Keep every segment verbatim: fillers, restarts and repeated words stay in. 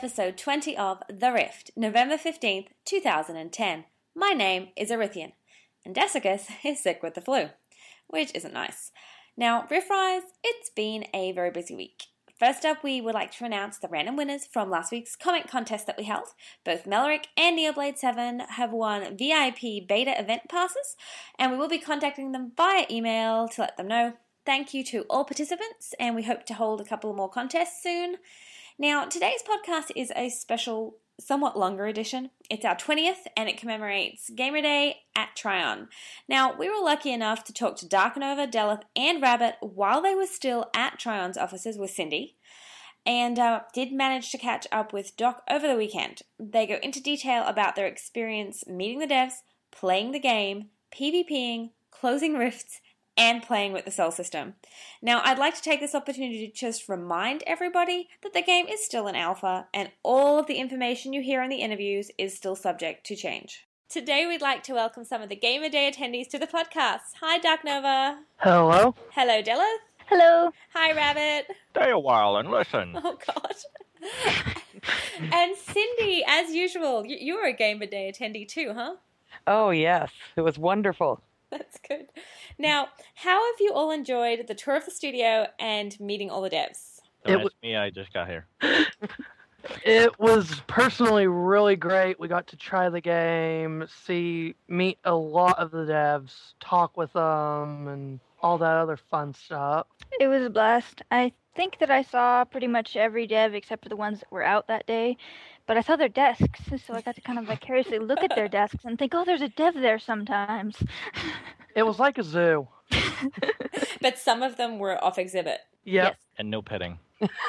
episode twenty of The Rift, November fifteenth, two thousand ten. My name is Arithian, and Dessicus is sick with the flu, which isn't nice. Now, Riftrise, it's been a very busy week. First up, we would like to announce the random winners from last week's comic contest that we held. Both Meloric and Neoblade seven have won V I P beta event passes, and we will be contacting them via email to let them know. Thank you to all participants, and we hope to hold a couple more contests soon. Now, today's podcast is a special, somewhat longer edition. It's our twentieth, and it commemorates Gamer Day at Tryon. Now, we were lucky enough to talk to Darkanova, Delith, and Rabbit while they were still at Tryon's offices with Cindy, and uh, did manage to catch up with Doc over the weekend. They go into detail about their experience meeting the devs, playing the game, PvPing, closing rifts, and playing with the Sol system. Now, I'd like to take this opportunity to just remind everybody that the game is still in alpha, and all of the information you hear in the interviews is still subject to change. Today, we'd like to welcome some of the Gamer Day attendees to the podcast. Hi, Darkanova. Hello. Hello, Delith. Hello. Hi, Rabbit. Stay a while and listen. Oh, God. And Cindy, as usual, you- you're a Gamer Day attendee too, huh? Oh, yes. It was wonderful. That's good. Now, how have you all enjoyed the tour of the studio and meeting all the devs? Don't It ask w- me, I just got here. It was personally really great. We got to try the game, see, meet a lot of the devs, talk with them, and all that other fun stuff. It was a blast. I think that I saw pretty much every dev except for the ones that were out that day. But I saw their desks, so I got to kind of vicariously look at their desks and think, oh, there's a dev there sometimes. It was like a zoo. But some of them were off exhibit. Yep. And no petting.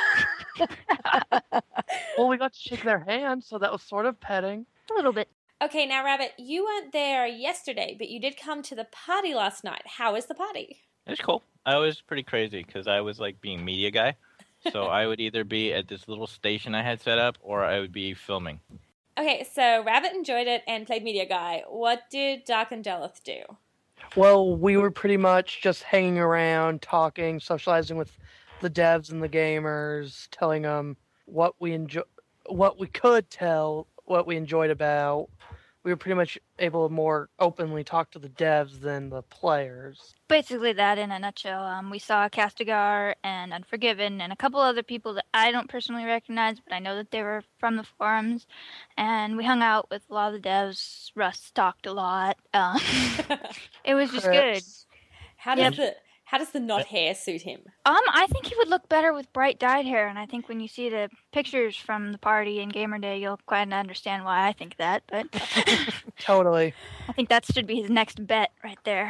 Well, we got to shake their hands, so that was sort of petting. A little bit. Okay, now, Rabbit, you weren't there yesterday, but you did come to the party last night. How was the party? It was cool. I was pretty crazy because I was like being media guy. So I would either be at this little station I had set up or I would be filming. Okay, so Rabbit enjoyed it and played media guy. What did Dark and Delith do? Well, we were pretty much just hanging around, talking, socializing with the devs and the gamers, telling them what we enjoy, what we could tell, what we enjoyed about. We were pretty much able to more openly talk to the devs than the players. Basically that in a nutshell. Um, we saw Castigar and Unforgiven and a couple other people that I don't personally recognize, but I know that they were from the forums. And we hung out with a lot of the devs. Russ talked a lot. Um, it was just good. Chris. How does the how does the not hair suit him? Um, I think he would look better with bright dyed hair, and I think when you see the pictures from the party and Gamer Day, you'll kind of understand why I think that. But Totally. I think that should be his next bet right there.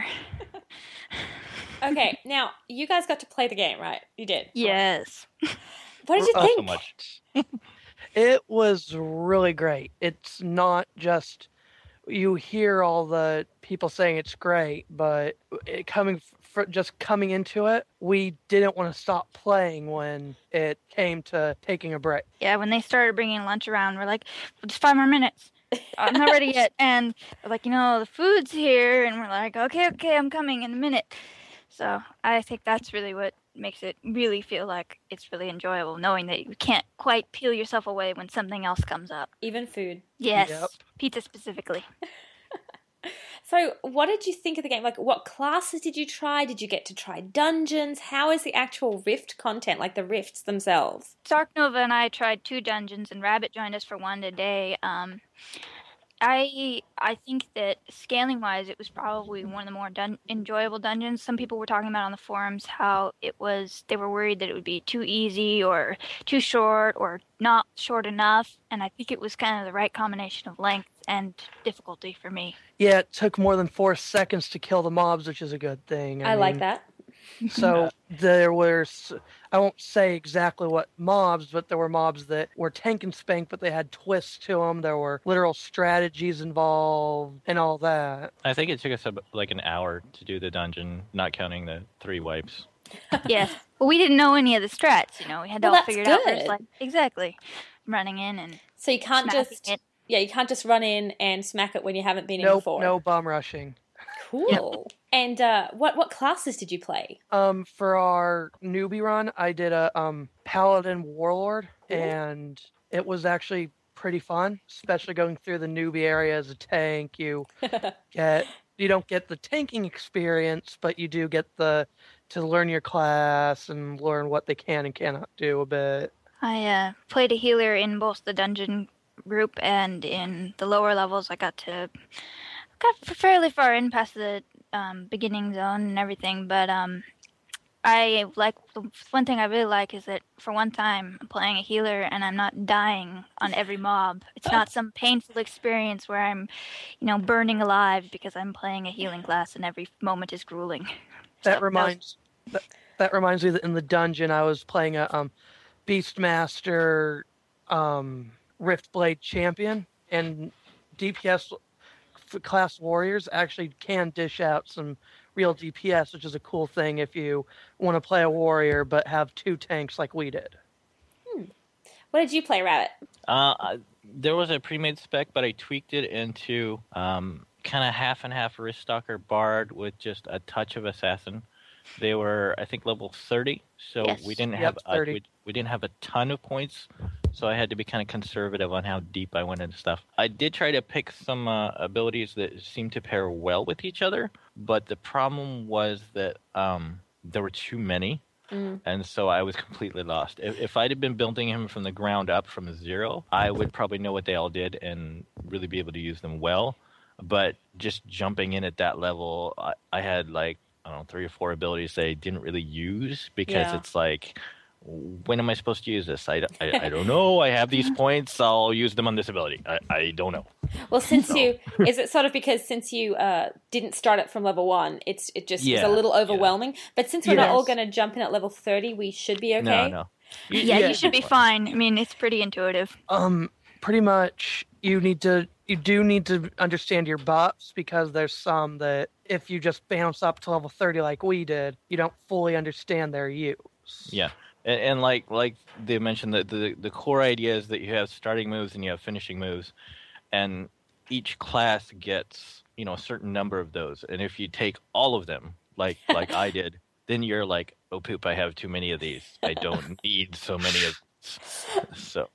Okay, now, you guys got to play the game, right? You did. Yes. What did you Not think? so much. It was really great. It's not just you hear all the people saying it's great, but it coming for just coming into it, we didn't want to stop playing when it came to taking a break. Yeah, when they started bringing lunch around, we're like, well, just five more minutes. I'm not ready yet. And they're like, you know, the food's here. And we're like, okay, okay, I'm coming in a minute. So I think that's really what makes it really feel like it's really enjoyable, knowing that you can't quite peel yourself away when something else comes up. Even food. Yes, Yep. pizza specifically. So, what did you think of the game? Like, what classes did you try? Did you get to try dungeons? How is the actual Rift content, like the Rifts themselves? Dark Nova and I tried two dungeons, and Rabbit joined us for one today. Um, I I think that scaling wise, it was probably one of the more dun- enjoyable dungeons. Some people were talking about on the forums how it was. They were worried that it would be too easy or too short or not short enough, and I think it was kind of the right combination of length and difficulty for me. Yeah, it took more than four seconds to kill the mobs, which is a good thing. I, like mean, that. So there were, s- I won't say exactly what mobs, but there were mobs that were tank and spank, but they had twists to them. There were literal strategies involved and all that. I think it took us about, like an hour to do the dungeon, not counting the three wipes. Yes. Well, we didn't know any of the strats, you know. We had to Well, all that's figure it out. good. First, like, exactly. Running in and So you can't smacking just it. yeah, you can't just run in and smack it when you haven't been in Nope, before. no bum rushing. Cool. And uh, what what classes did you play? Um, for our newbie run, I did a um paladin warlord, Cool. and It was actually pretty fun, especially going through the newbie area as a tank. You get you don't get the tanking experience, but you do get the to learn your class and learn what they can and cannot do a bit. I uh, played a healer in both the dungeon group and in the lower levels. I got to got fairly far in past the um, beginning zone and everything, but um, I like the one thing I really like is that for one time I'm playing a healer and I'm not dying on every mob. It's not some painful experience where I'm, you know, burning alive because I'm playing a healing class and every moment is grueling. That So, reminds that, that reminds me that in the dungeon I was playing a um, Beastmaster um, Riftblade champion, and D P S class warriors actually can dish out some real D P S, which is a cool thing if you want to play a warrior but have two tanks like we did. Hmm. What did you play, Rabbit? Uh, I- there was a pre-made spec, but I tweaked it into um, kind of half and half wrist stalker bard with just a touch of assassin. They were, I think, level thirty, so Yes. we didn't Yep, have a, thirty. we, we didn't have a ton of points, so I had to be kind of conservative on how deep I went into stuff. I did try to pick some uh, abilities that seemed to pair well with each other, but the problem was that um, there were too many. Mm. And so I was completely lost. If, if I'd have been building him from the ground up from zero, I would probably know what they all did and really be able to use them well. But just jumping in at that level, I, I had like, I don't know, three or four abilities that I didn't really use because Yeah. it's like, when am I supposed to use this? I, I, I don't know. I have these points. I'll use them on this ability. I, I don't know. Well, since So- you, is it sort of because since you uh, didn't start it from level one, it's it just is Yeah, a little yeah. overwhelming. But since we're not all Yes. going to jump in at level thirty, we should be okay. No, no. You- yeah, Yeah. you should be fine. I mean, it's pretty intuitive. Um, pretty much you need to you do need to understand your buffs, because there's some that if you just bounce up to level thirty like we did, you don't fully understand their use. Yeah, and, and like like they mentioned, that the the core idea is that you have starting moves and you have finishing moves, and each class gets, you know, a certain number of those. And if you take all of them, like like I did, then you're like, oh poop, I have too many of these. I don't need so many of these. So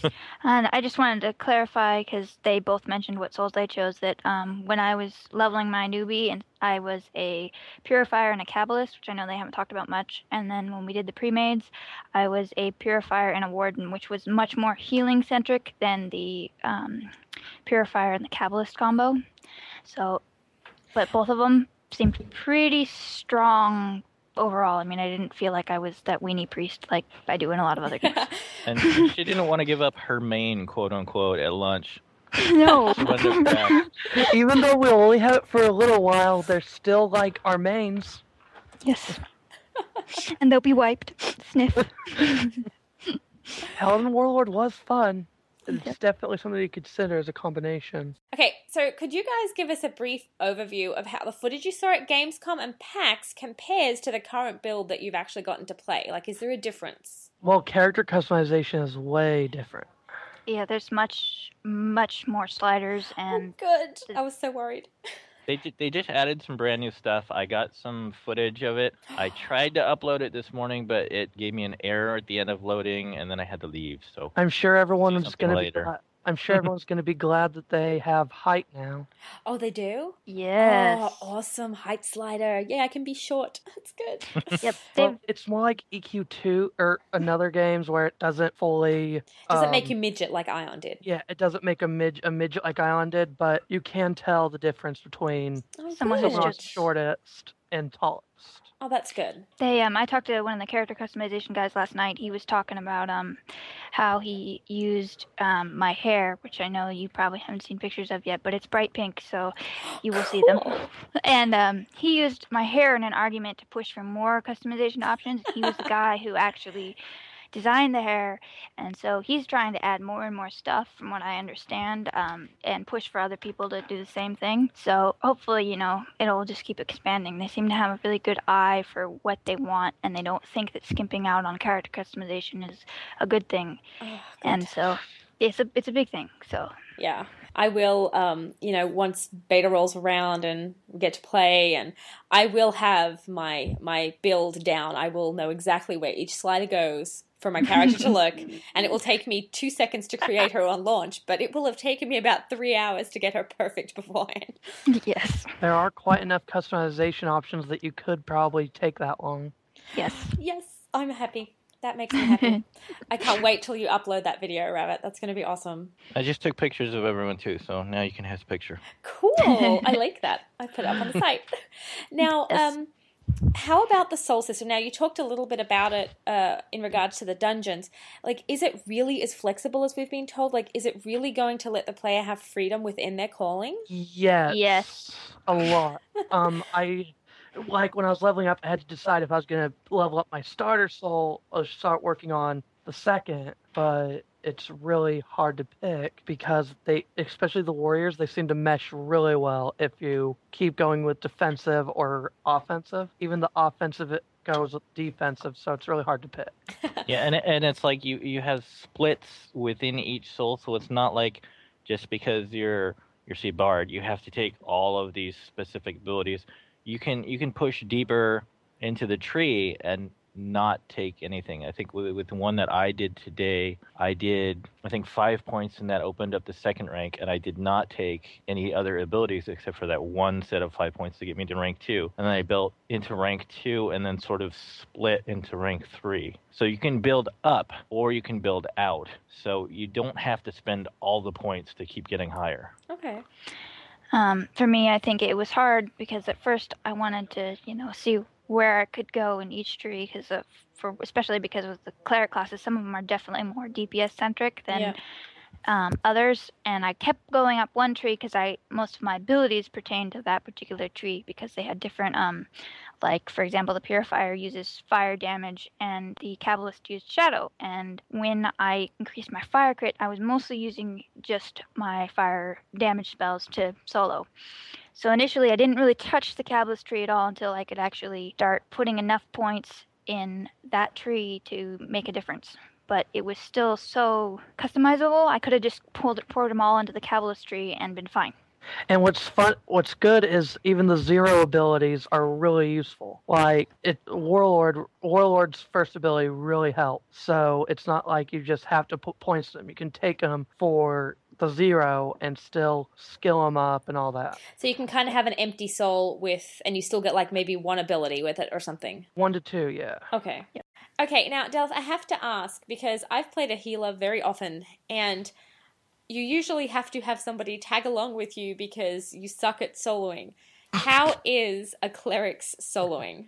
And I just wanted to clarify, because they both mentioned what souls they chose, that um, when I was leveling my newbie, and I was a purifier and a kabbalist, which I know they haven't talked about much. And then when we did the pre-mades, I was a purifier and a warden, which was much more healing centric than the um, purifier and the kabbalist combo. So, but both of them seemed pretty strong overall. I mean, I didn't feel like I was that weenie priest like I do in a lot of other games. and she didn't want to give up her main, quote unquote, at lunch. No. She wanted to craft. Even though we'll only have it for a little while, they're still like our mains. Yes. And they'll be wiped. Sniff. Paladin Warlord was fun. It's Yep. definitely something you consider as a combination. Okay, so could you guys give us a brief overview of how the footage you saw at Gamescom and PAX compares to the current build that you've actually gotten to play? Like, is there a difference? Well, character customization is way different. Yeah, there's much, much more sliders, and Oh, good. I was so worried. They ju- they just added some brand new stuff. I got some footage of it. I tried to upload it this morning, but it gave me an error at the end of loading, and then I had to leave. So I'm sure everyone's something going to be later. glad. I'm sure everyone's going to be glad that they have height now. Oh, they do? yes. Oh, awesome. Height slider. Yeah, I can be short. That's good. Yep. Well, They've, it's more like E Q two or another games where it doesn't fully Doesn't make um, you midget like Ion did. Yeah, it doesn't make a mid a midget like Ion did, but you can tell the difference between Oh, Someone who's good. someone just- shortest and tallest. Oh, that's good. they um I talked to one of the character customization guys last night. He was talking about um how he used um my hair, which I know you probably haven't seen pictures of yet, but it's bright pink, so you will see them. Cool. And um he used my hair in an argument to push for more customization options. He was the guy who actually designed the hair, and so he's trying to add more and more stuff from what I understand, um, and push for other people to do the same thing. So hopefully, you know, it'll just keep expanding. They seem to have a really good eye for what they want, and they don't think that skimping out on character customization is a good thing. Oh, good. And so it's a it's a big thing. So Yeah. I will, um, you know, once beta rolls around and we get to play, and I will have my my build down. I will know exactly where each slider goes for my character to look, and it will take me two seconds to create her on launch, but it will have taken me about three hours to get her perfect beforehand. Yes. There are quite enough customization options that you could probably take that long. Yes. Yes, I'm happy. That makes me happy. I can't wait till you upload that video, Rabbit. That's going to be awesome. I just took pictures of everyone too, so now you can have the picture. Cool. I like that. I put it up on the site. Now, Yes. um, how about the soul system? Now, you talked a little bit about it uh, in regards to the dungeons. Like, is it really as flexible as we've been told? Like, is it really going to let the player have freedom within their calling? Yes. Yes. A lot. um, I like when I was leveling up, I had to decide if I was going to level up my starter soul or start working on the second, but it's really hard to pick because they, especially the warriors, they seem to mesh really well if you keep going with defensive or offensive. Even the offensive it goes with defensive, so it's really hard to pick. Yeah, and and it's like you you have splits within each soul, so it's not like just because you're you're say bard, you have to take all of these specific abilities. You can you can push deeper into the tree and not take anything. I think with, with the one that I did today, I did I think five points, and that opened up the second rank, and I did not take any other abilities except for that one set of five points to get me to rank two. And then I built into rank two and then sort of split into rank three. So you can build up or you can build out. So you don't have to spend all the points to keep getting higher. Okay. Um, for me, I think it was hard because at first I wanted to, you know, see where I could go in each tree, because of, for especially because with the cleric classes, some of them are definitely more D P S centric than Yeah. um, others. And I kept going up one tree because I most of my abilities pertain to that particular tree because they had different, um, like for example, the purifier uses fire damage and the cabalist used shadow. And when I increased my fire crit, I was mostly using just my fire damage spells to solo. So initially, I didn't really touch the cabalist tree at all until I could actually start putting enough points in that tree to make a difference. But it was still so customizable. I could have just pulled poured them all into the cabalist tree and been fine. And what's fun, what's good is even the zero abilities are really useful. Like it, Warlord, Warlord's first ability really helps. So it's not like you just have to put points to them. You can take them for the zero and still skill them up and all that. So you can kind of have an empty soul with, and you still get like maybe one ability with it or something. One to two, yeah. Okay. Okay, now, Delph, I have to ask, because I've played a healer very often, and you usually have to have somebody tag along with you because you suck at soloing. How is a cleric's soloing?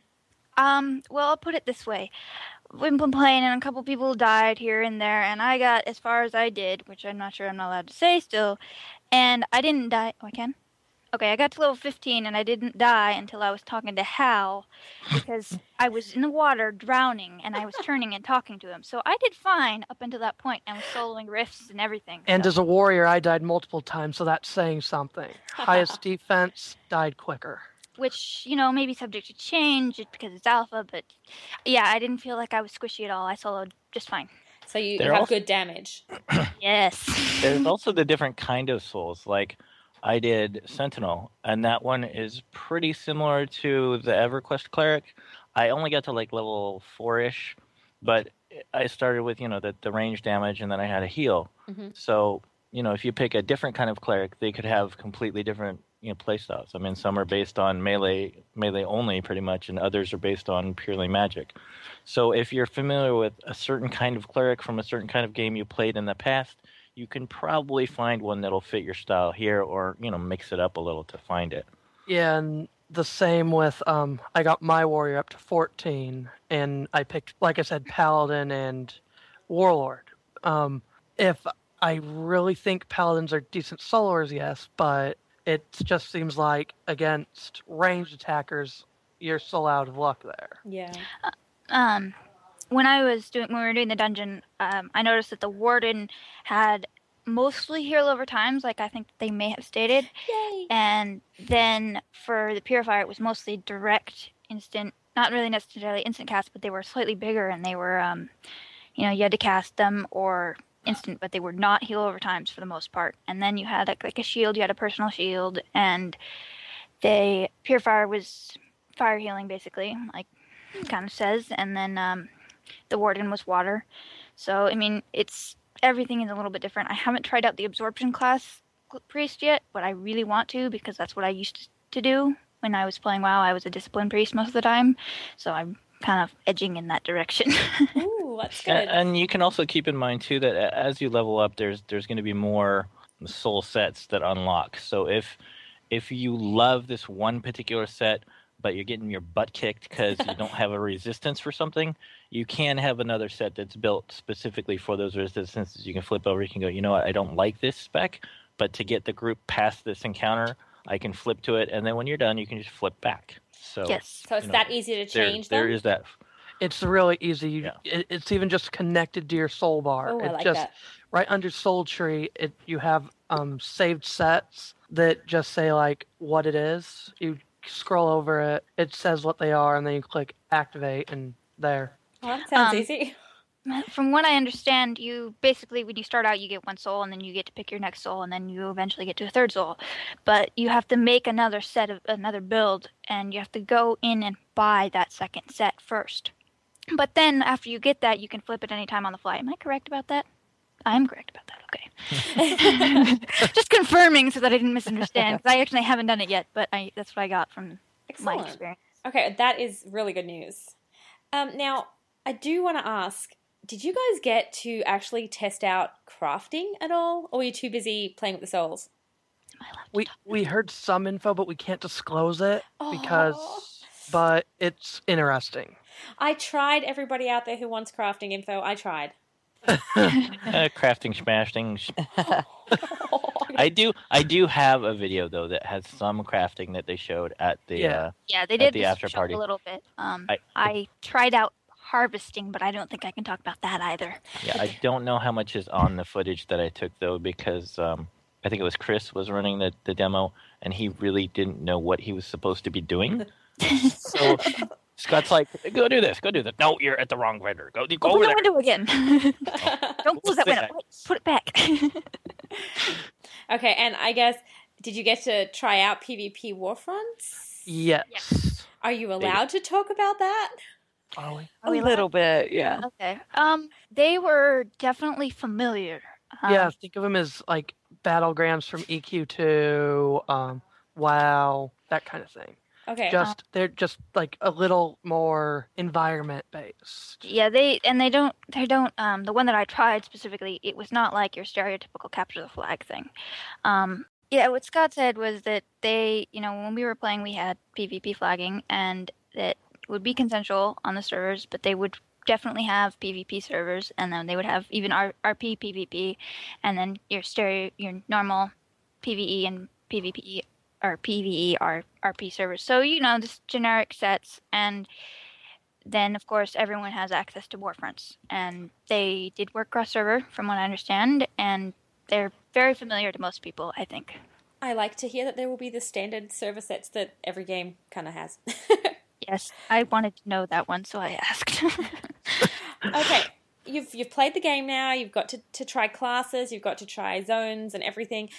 Um, well, I'll put it this way. We've been playing and a couple people died here and there, and I got as far as I did, which I'm not sure I'm not allowed to say still, and I didn't die. Oh, I can? Okay, I got to level fifteen, and I didn't die until I was talking to Hal, because I was in the water drowning, and I was turning and talking to him. So I did fine up until that point, and was soloing rifts and everything. And so. as a warrior, I died multiple times, so that's saying something. Highest defense, died quicker. Which, you know, may be subject to change because it's alpha, but yeah, I didn't feel like I was squishy at all. I soloed just fine. So you, you They're have also- good damage. Yes. There's also the different kind of souls. Like I did Sentinel, and that one is pretty similar to the EverQuest Cleric. I only got to like level four-ish, but I started with, you know, the, the range damage, and then I had a heal. Mm-hmm. So, you know, if you pick a different kind of cleric, they could have completely different, you know, play styles. I mean, some are based on melee, melee only pretty much, and others are based on purely magic. So if you're familiar with a certain kind of cleric from a certain kind of game you played in the past, you can probably find one that'll fit your style here, or, you know, mix it up a little to find it. Yeah, and the same with, um, I got my warrior up to fourteen, and I picked, like I said, Paladin and Warlord. Um, if I really think Paladins are decent soloers, yes, but it just seems like against ranged attackers, you're so out of luck there. Yeah. Um, when I was doing, when we were doing the dungeon, um, I noticed that the warden had mostly heal over times, like I think they may have stated. Yay! And then for the purifier, it was mostly direct, instant, not really necessarily instant cast, but they were slightly bigger and they were, um, you know, you had to cast them or instant, but they were not heal over times for the most part. And then you had like, like a shield, you had a personal shield, and they Purifier was fire healing basically, like it kind of says, and then um, the Warden was water. So I mean, it's everything is a little bit different. I haven't tried out the Absorption class priest yet, but I really want to because that's what I used to do when I was playing WoW. I was a discipline priest most of the time, so I'm kind of edging in that direction. Ooh, that's good. And, and you can also keep in mind too that as you level up, there's there's going to be more soul sets that unlock. So if if you love this one particular set, but you're getting your butt kicked because you don't have a resistance for something, you can have another set that's built specifically for those resistances. You can flip over. You can go, you know what? I don't like this spec, but to get the group past this encounter, I can flip to it, and then when you're done, you can just flip back. So yes. So it's you know, that easy to there, change there them? is that. It's really easy. You, Yeah. it, it's even just connected to your soul bar. Oh, I It like just that. right under Soul Tree. It you have um, saved sets that just say like what it is. You scroll over it. It says what they are, and then you click activate, and there. Well, that sounds Um, easy. From what I understand, you basically, when you start out, you get one soul, and then you get to pick your next soul, and then you eventually get to a third soul. But you have to make another set of another build, and you have to go in and buy that second set first. But then after you get that, you can flip it anytime on the fly. Am I correct about that? I am correct about that. Okay. Just confirming so that I didn't misunderstand, because I actually haven't done it yet, but I, that's what I got from my Excellent. experience. Okay, that is really good news. Um, now, I do want to ask, did you guys get to actually test out crafting at all? Or were you too busy playing with the souls? We we heard some info, but we can't disclose it because. Aw. But it's interesting. I tried everybody out there who wants crafting info. I tried. Uh, crafting, smashing. I do. I do have a video though that has some crafting that they showed at the. Yeah. Uh, Yeah, they At did the this after show party. a little bit. Um, I- I, tried out harvesting, but I don't think I can talk about that either. yeah, I don't know how much is on the footage that I took though, because um, I think it was Chris was running the, the demo, and he really didn't know what he was supposed to be doing. So Scott's like, "Go do this. Go do this." No, you're at the wrong vendor. Go, go Open over the there. window again. Don't close that window. Wait, put it back. Okay, and I guess, did you get to try out PvP Warfronts? Yes. Are you allowed to talk about that? Are we? Are we a little bit, yeah. Okay. Um, they were definitely familiar. Um, Yeah, think of them as like battlegrounds from E Q two, um, WoW, that kind of thing. Okay. Just they're just like a little more environment based. Yeah, they and they don't they don't um the one that I tried specifically, it was not like your stereotypical capture the flag thing. Um yeah, what Scott said was that they, you know, when we were playing we had PvP flagging, and that it would be consensual on the servers, but they would definitely have PvP servers, and then they would have even R- RP PvP, and then your stereo your normal PvE and PvP or PvE or R P servers. So, you know, just generic sets, and then of course everyone has access to Warfronts, and they did work cross server from what I understand, and they're very familiar to most people, I think. I like to hear that there will be the standard server sets that every game kind of has. Yes, I wanted to know that one, so I asked. Okay, you've you've played the game now. You've got to, to try classes. You've got to try zones and everything.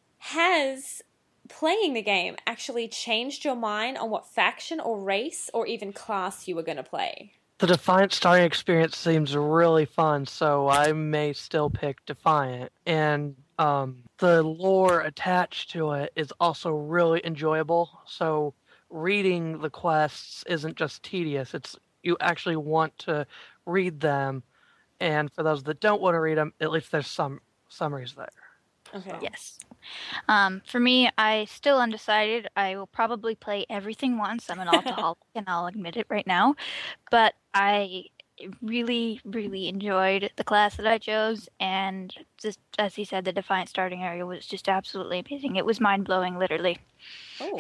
Has playing the game actually changed your mind on what faction or race or even class you were going to play? The Defiant starting experience seems really fun, so I may still pick Defiant. And um, the lore attached to it is also really enjoyable. So reading the quests isn't just tedious; it's you actually want to read them. And for those that don't want to read them, at least there's some summaries there. Okay. Yes. Um, for me, I still undecided. I will probably play everything once. I'm an alcoholic, and I'll admit it right now. But I really, really enjoyed the class that I chose, and just as he said, the Defiant starting area was just absolutely amazing. It was mind blowing, literally. Oh.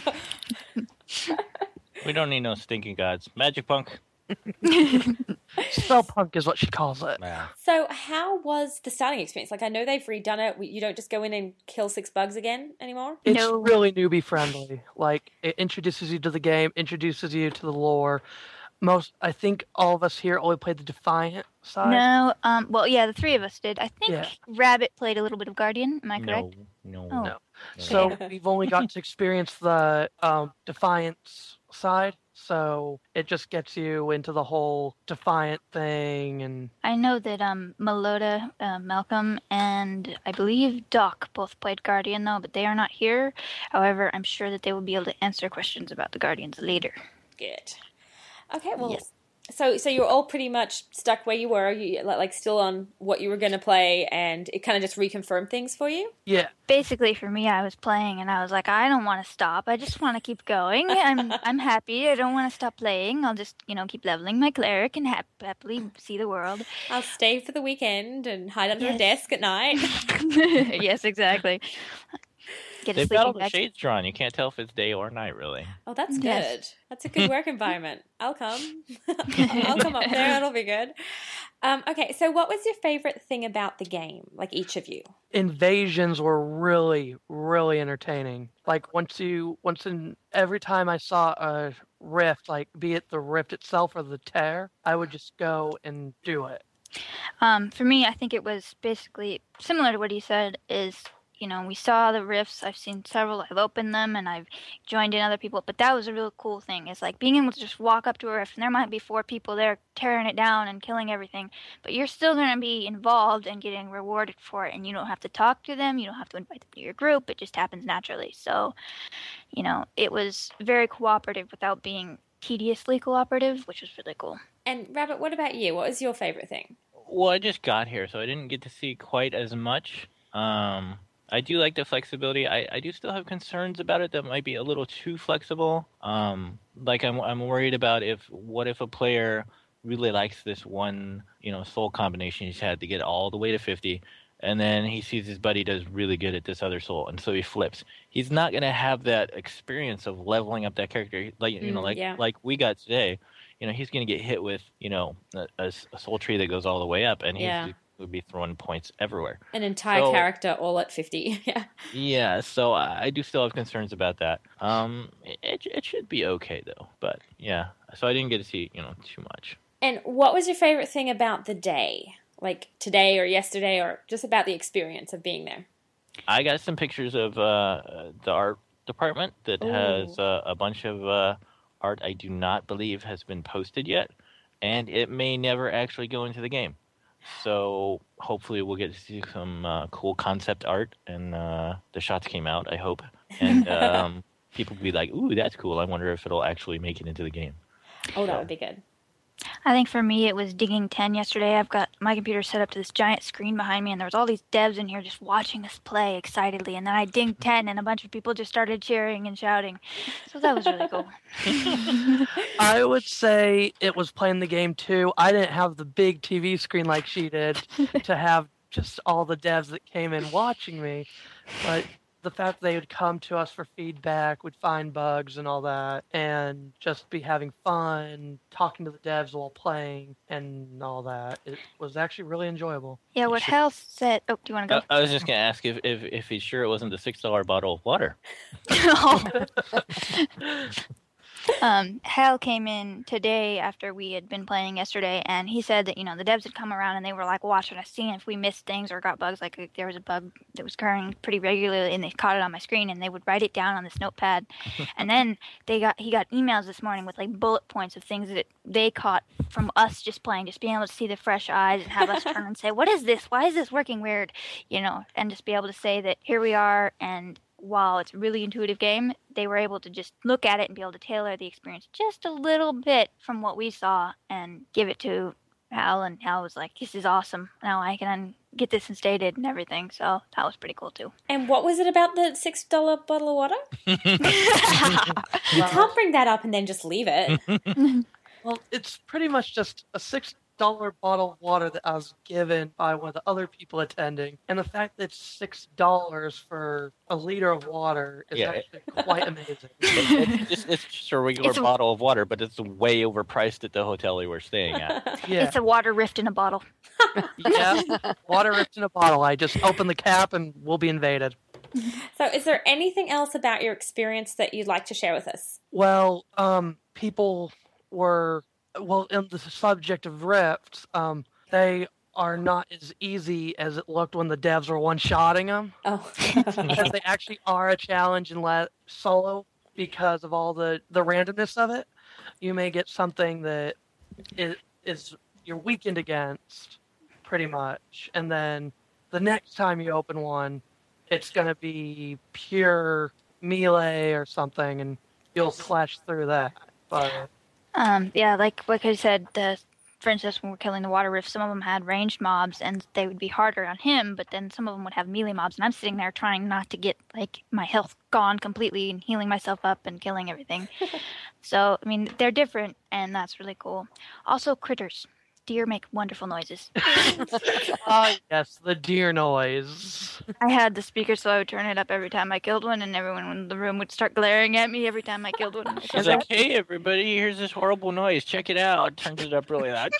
We don't need no stinking gods. Magic punk. Spellpunk is what she calls it. Nah. So how was the starting experience? Like, I know they've redone it. You don't just go in and kill six bugs again anymore? It's No. really newbie friendly. Like it introduces you to the game, introduces you to the lore. most, I think all of us here only played the Defiant side. No, um, well, yeah, the three of us did. I think Yeah. Rabbit played a little bit of Guardian. Am I correct? No, no, Oh. No. So Okay. we've only got to experience the um, Defiance side. So it just gets you into the whole Defiant thing, and I know that um, Melota, uh, Malcolm, and I believe Doc both played Guardian, though, but they are not here. However, I'm sure that they will be able to answer questions about the Guardians later. Good. Okay, well, Yes. so so you're all pretty much stuck where you were, you like like still on what you were going to play, and it kind of just reconfirmed things for you? yeah. Basically, for me, I was playing, and I was like, I don't want to stop. I just want to keep going. I'm I'm happy. I don't want to stop playing. I'll just, you know, keep leveling my cleric and hap- happily see the world. I'll stay for the weekend and hide under a Yes. desk at night. Yes, exactly. Get a They've got all sleeping the bag. shades drawn. You can't tell if it's day or night, really. Oh, that's good. Yes. That's a good work environment. I'll come. I'll come up there. It'll be good. Um, okay, so what was your favorite thing about the game? Like each of you? Invasions were really, really entertaining. Like once you, once in every time I saw a rift, like be it the rift itself or the tear, I would just go and do it. Um, for me, I think it was basically similar to what he said. Is, you know, we saw the rifts. I've seen several. I've opened them and I've joined in other people. But that was a real cool thing. It's like being able to just walk up to a rift and there might be four people there tearing it down and killing everything. But you're still going to be involved and getting rewarded for it. And you don't have to talk to them. You don't have to invite them to your group. It just happens naturally. So, you know, it was very cooperative without being tediously cooperative, which was really cool. And Rabbit, what about you? What was your favorite thing? Well, I just got here, so I didn't get to see quite as much. Um, I do like the flexibility. I, I do still have concerns about it that might be a little too flexible. Um, like I'm I'm worried about if what if a player really likes this one, you know, soul combination he's had to get all the way to fifty, and then he sees his buddy does really good at this other soul, and so he flips. He's not going to have that experience of leveling up that character, like you know, Mm, like yeah. like we got today. You know, he's going to get hit with, you know, a, a, a soul tree that goes all the way up, and he's Yeah. would be throwing points everywhere. An entire So- character all at fifty. Yeah. Yeah, so I I do still have concerns about that. Um, it it should be okay though, but yeah. So I didn't get to see, you know, too much. And what was your favorite thing about the day? Like today or yesterday or just about the experience of being there? I got some pictures of uh, the art department that Ooh. has uh, a bunch of uh, art I do not believe has been posted yet, and it may never actually go into the game. So hopefully we'll get to see some uh, cool concept art, and uh, the shots came out, I hope. And um, people will be like, ooh, that's cool. I wonder if it'll actually make it into the game. Oh, that would be good. I think for me it was digging ten yesterday. I've got my computer set up to this giant screen behind me and there was all these devs in here just watching us play excitedly, and then I dinged ten and a bunch of people just started cheering and shouting. So that was really cool. I would say it was playing the game too. I didn't have the big T V screen like she did to have just all the devs that came in watching me, but the fact they would come to us for feedback, would find bugs and all that, and just be having fun, talking to the devs while playing and all that. It was actually really enjoyable. Yeah, what should- Hal said. Oh, do you want to I, go? I was just going to ask if, if, if he's sure it wasn't the six dollar bottle of water. um, Hal came in today after we had been playing yesterday, and he said that, you know, the devs had come around and they were like watching us, seeing if we missed things or got bugs. Like, there was a bug that was occurring pretty regularly, and they caught it on my screen, and they would write it down on this notepad. And then they got he got emails this morning with like bullet points of things that they caught from us just playing, just being able to see the fresh eyes and have us turn and say, "What is this? Why is this working weird?" You know, and just be able to say that here we are, and while it's a really intuitive game, they were able to just look at it and be able to tailor the experience just a little bit from what we saw and give it to Hal, and Hal was like, "This is awesome. Now I can get this instated and everything." So that was pretty cool too. And what was it about the six dollar bottle of water? You can't bring that up and then just leave it. Well, it's pretty much just a six dollar bottle of water that I was given by one of the other people attending, and the fact that it's six dollars for a liter of water is Yeah. actually quite amazing. it's, just, it's just a regular It's a- bottle of water, but it's way overpriced at the hotel we were staying at. Yeah, It's a water rift in a bottle. yeah, water ripped in a bottle. I just open the cap and we'll be invaded. So is there anything else about your experience that you'd like to share with us? Well, um, people were well, in the subject of rifts, um, they are not as easy as it looked when the devs were one-shotting them. Oh. Because they actually are a challenge in la- solo because of all the, the randomness of it. You may get something that is, is you're weakened against, pretty much, and then the next time you open one, it's going to be pure melee or something, and you'll slash through that. But Um, yeah, like like I said, the for instance, when we're killing the water rift, some of them had ranged mobs, and they would be harder on him. But then some of them would have melee mobs, and I'm sitting there trying not to get like my health gone completely and healing myself up and killing everything. So I mean, they're different, and that's really cool. Also, critters. Deer make wonderful noises. ah, yes, the deer noise. I had the speaker, so I would turn it up every time I killed one, and everyone in the room would start glaring at me every time I killed one. She's like, "Hey, everybody! Here's this horrible noise. Check it out." Turns it up really loud.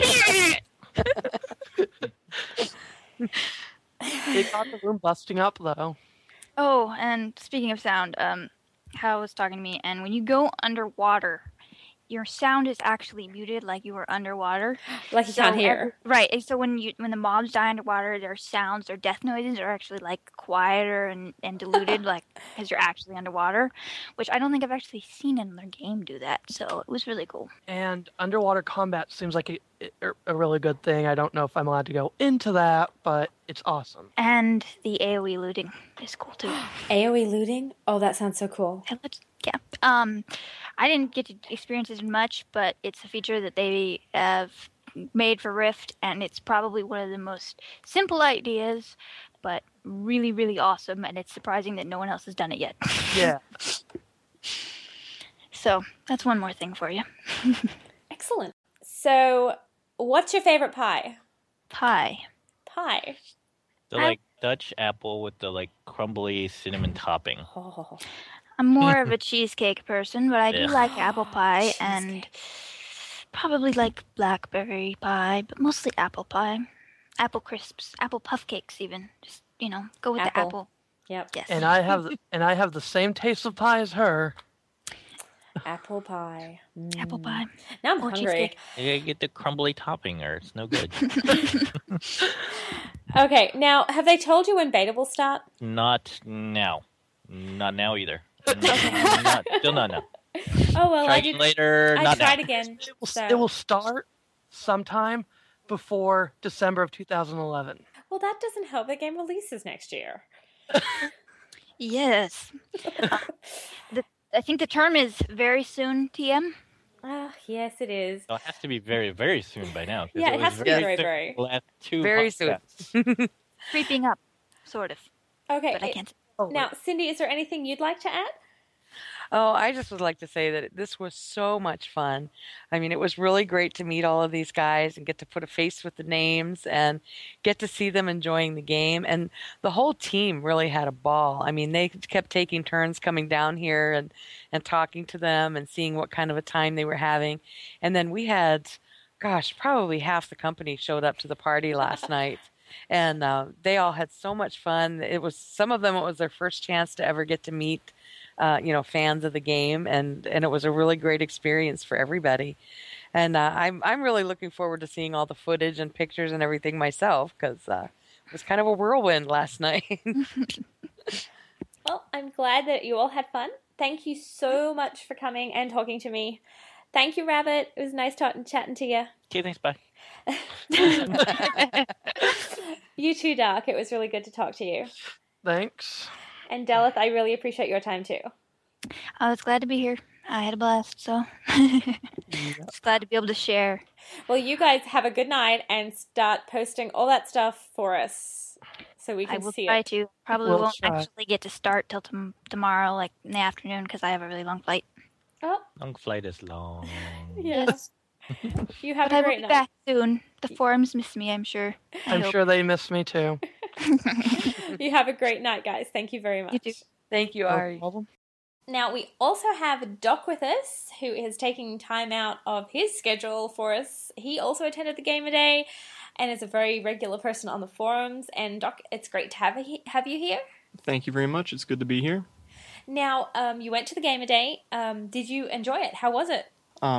They got the room busting up, though. Oh, and speaking of sound, um, Hal was talking to me, and when you go underwater, your sound is actually muted, like you were underwater. Like you So can't hear. every- right. and So when you when the mobs die underwater, their sounds, their death noises are actually like quieter and, and diluted, like because you're actually underwater, which I don't think I've actually seen another game do that. So it was really cool. And underwater combat seems like a, a, a really good thing. I don't know if I'm allowed to go into that, but it's awesome. And the AoE looting is cool too. AoE looting? Oh, that sounds so cool. Yeah, let's- yeah. Um, I didn't get to experience it much, but it's a feature that they have made for Rift, and it's probably one of the most simple ideas, but really, really awesome. And it's surprising that no one else has done it yet. Yeah. So that's one more thing for you. Excellent. So, what's your favorite pie? Pie. Pie. The like Dutch apple with the like crumbly cinnamon topping. Oh. I'm more of a cheesecake person, but I do Ugh. like apple pie and Cheesecake. probably like blackberry pie, but mostly apple pie. Apple crisps, apple puff cakes even. Just, you know, go with the Apple. apple. Yep. Yes. And I have and I have the same taste of pie as her. Apple pie. Mm. Apple pie. Now I'm Or hungry. cheesecake. You gotta get the crumbly topping, or it's no good. Okay, now have they told you when beta will start? Not now. Not now either. not, still not now. Oh well, Try I again did. later. I not tried now. again. It will, So. it will start sometime before December of two thousand eleven. Well, that doesn't help. The game releases next year. Yes. Uh, the, I think the term is very soon, T M. Ah, yes, it is. So it has to be very, very soon by now. 'cause Yeah, it was has to be very very, soon very. the last two Very soon. podcasts. Creeping up, sort of. Okay. But I it- can't. Oh, Now, Cindy, is there anything you'd like to add? Oh, I just would like to say that this was so much fun. I mean, it was really great to meet all of these guys and get to put a face with the names and get to see them enjoying the game. And the whole team really had a ball. I mean, they kept taking turns coming down here and, and talking to them and seeing what kind of a time they were having. And then we had, gosh, probably half the company showed up to the party last night. And uh, they all had so much fun. It was some of them, it was their first chance to ever get to meet Uh, you know, fans of the game, and, and it was a really great experience for everybody. And uh, I'm I'm really looking forward to seeing all the footage and pictures and everything myself, because uh, it was kind of a whirlwind last night. Well, I'm glad that you all had fun. Thank you so much for coming and talking to me. Thank you, Rabbit. It was nice talking, chatting to you. Okay, thanks, bye. You too, Dark. It was really good to talk to you. Thanks. And Delith, I really appreciate your time too. I was glad to be here. I had a blast, so just glad to be able to share. Well, you guys have a good night and start posting all that stuff for us so we I can will see try it. to. Probably We'll won't try. actually get to start till tom- tomorrow, like in the afternoon, because I have a really long flight. Oh, Long flight is long. yes. You have But a I will great be night. back soon. The forums miss me, I'm sure. I I'm hope. sure they miss me too. You have a great night, guys. Thank you very much. You too. Thank you, No Ari. problem. Now, we also have Doc with us, who is taking time out of his schedule for us. He also attended the game today and is a very regular person on the forums. And Doc, it's great to have, he- have you here. Thank you very much. It's good to be here. Now, um, you went to the game today. Um, did you enjoy it? How was it? Um,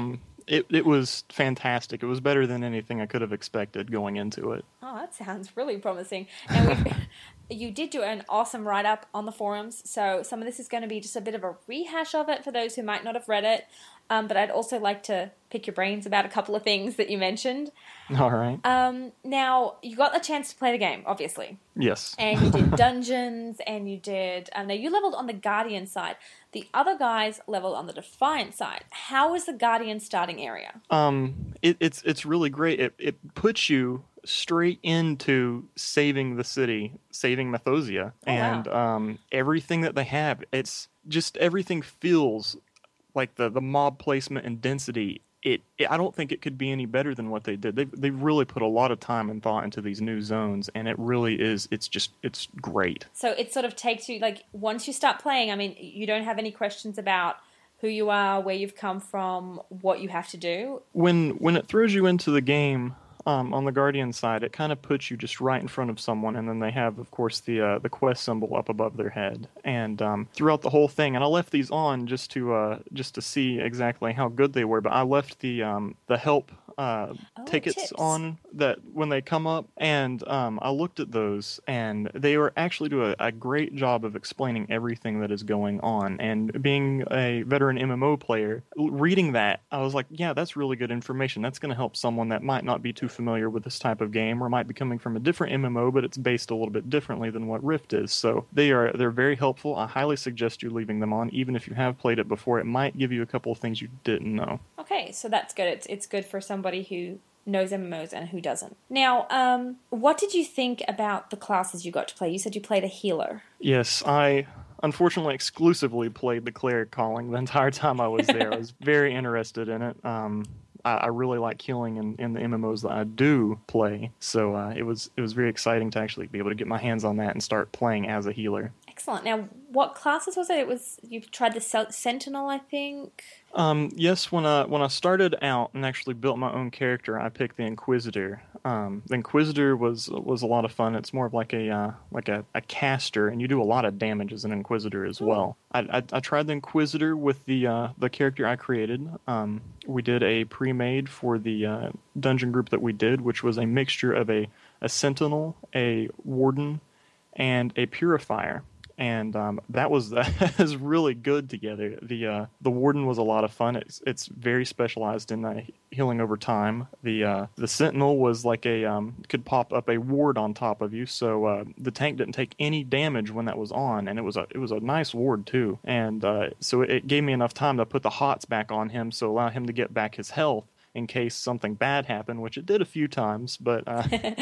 It it was fantastic. It was better than anything I could have expected going into it. Oh, that sounds really promising. And we, you did do an awesome write-up on the forums, so some of this is going to be just a bit of a rehash of it for those who might not have read it. Um, but I'd also like to pick your brains about a couple of things that you mentioned. All right. Um, now, you got the chance to play the game, obviously. Yes. And you did dungeons, and you did... Um, now, you leveled on the Guardian side. The other guys leveled on the Defiant side. How is the Guardian starting area? Um, it, it's it's really great. It it puts you straight into saving the city, saving Mythosia, Oh, and wow. um, everything that they have. It's just everything feels like the the mob placement and density. It, it I don't think it could be any better than what they did. They they really put a lot of time and thought into these new zones, and it really is. It's just it's great. So it sort of takes you, like, once you start playing, I mean, you don't have any questions about who you are, where you've come from, what you have to do. When when it throws you into the game, um, on the Guardian side, it kind of puts you just right in front of someone, and then they have, of course, the uh, the quest symbol up above their head. And um, throughout the whole thing, and I left these on just to uh, just to see exactly how good they were. But I left the um, the help uh, Oh, tickets tips. on that when they come up, and um, I looked at those, and they were actually do a, a great job of explaining everything that is going on. And being a veteran M M O player, l- reading that, I was like, yeah, that's really good information. That's going to help someone that might not be too familiar with this type of game, or might be coming from a different M M O, but it's based a little bit differently than what Rift is. So they are they're very helpful. I highly suggest you leaving them on, even if you have played it before. It might give you a couple of things you didn't know. Okay, so that's good. It's it's good for somebody who knows M M Os and who doesn't. Now, um, what did you think about the classes you got to play? You said you played a healer. Yes, I unfortunately exclusively played the cleric calling the entire time I was there. I was very interested in it. Um, I, I really like healing in, in the M M Os that I do play, so uh, it was it was very exciting to actually be able to get my hands on that and start playing as a healer. Excellent. Now, what classes was it? It was you tried the Sel- Sentinel, I think. Um, yes, when I when I started out and actually built my own character, I picked the Inquisitor. Um, the Inquisitor was was a lot of fun. It's more of like a uh, like a, a caster, and you do a lot of damage as an Inquisitor as well. I, I, I tried the Inquisitor with the uh, the character I created. Um, we did a pre-made for the uh, dungeon group that we did, which was a mixture of a, a Sentinel, a Warden, and a Purifier. And um, that was that was really good together. The uh, the Warden was a lot of fun. It's it's very specialized in uh, healing over time. The uh, the Sentinel was like a um, could pop up a ward on top of you, so uh, the tank didn't take any damage when that was on, and it was a it was a nice ward too. And uh, so it gave me enough time to put the hots back on him, so allow him to get back his health in case something bad happened, which it did a few times. But uh,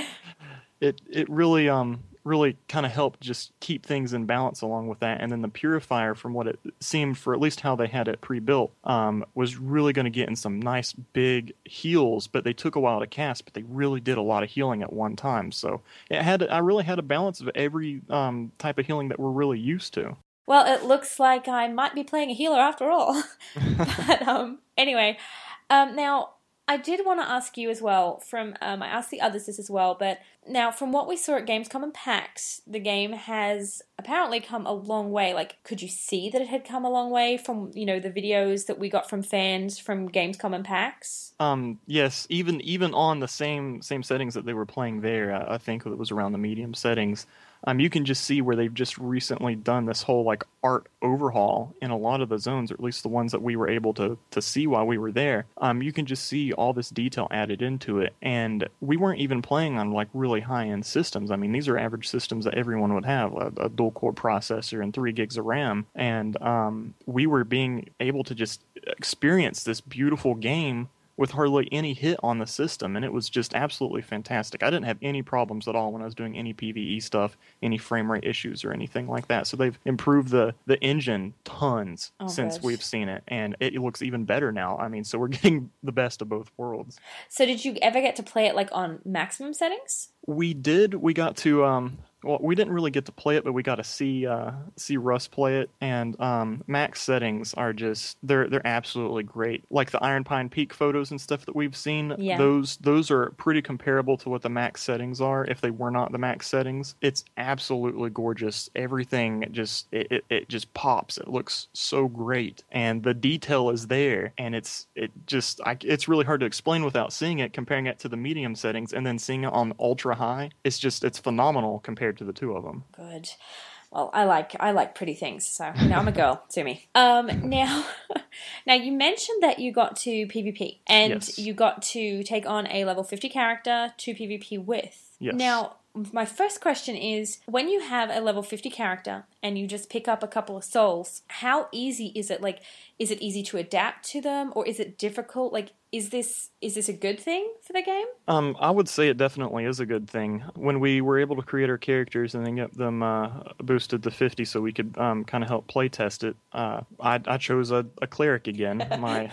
it it really um. really kind of helped just keep things in balance along with that. And then the Purifier, from what it seemed, for at least how they had it pre-built, um, was really going to get in some nice big heals, but they took a while to cast, but they really did a lot of healing at one time. So it had I really had a balance of every um, type of healing that we're really used to. Well, it looks like I might be playing a healer after all. But um, anyway, um, now I did want to ask you as well. From um, I asked the others this as well, but now from what we saw at Gamescom and PAX, the game has apparently come a long way. Like, could you see that it had come a long way from, you know, the videos that we got from fans from Gamescom and PAX? Um, yes, even even on the same same settings that they were playing there, uh, I think it was around the medium settings. Um, you can just see where they've just recently done this whole like art overhaul in a lot of the zones, or at least the ones that we were able to to see while we were there. Um, you can just see all this detail added into it, and we weren't even playing on like really high end systems. I mean, these are average systems that everyone would have, a, a dual core processor and three gigs of RAM, and um, we were being able to just experience this beautiful game with hardly any hit on the system, and it was just absolutely fantastic. I didn't have any problems at all when I was doing any PvE stuff, any frame rate issues or anything like that. So they've improved the, the engine tons Oh, since good. we've seen it, and it looks even better now. I mean, so we're getting the best of both worlds. So did you ever get to play it like on maximum settings? We did. We got to um, well, we didn't really get to play it, but we got to see uh, see Russ play it, and um, max settings are just they're they're absolutely great. Like the Iron Pine Peak photos and stuff that we've seen, Yeah. those those are pretty comparable to what the max settings are. If they were not the max settings, it's absolutely gorgeous. Everything just it, it, it just pops. It looks so great, and the detail is there, and it's it just I, it's really hard to explain without seeing it. Comparing it to the medium settings and then seeing it on ultra high, it's just it's phenomenal compared to the two of them. Good. Well, I like I like pretty things, so you know I'm a girl. Sue me. Um, now, now you mentioned that you got to PvP and Yes. you got to take on a level fifty character to PvP with. Yes. Now, my first question is, when you have a level fifty character and you just pick up a couple of souls, how easy is it? Like, is it easy to adapt to them, or is it difficult? Like, is this is this a good thing for the game? Um, I would say it definitely is a good thing. When we were able to create our characters and then get them uh, boosted to fifty so we could um, kind of help play test it, uh, I, I chose a, a cleric again, my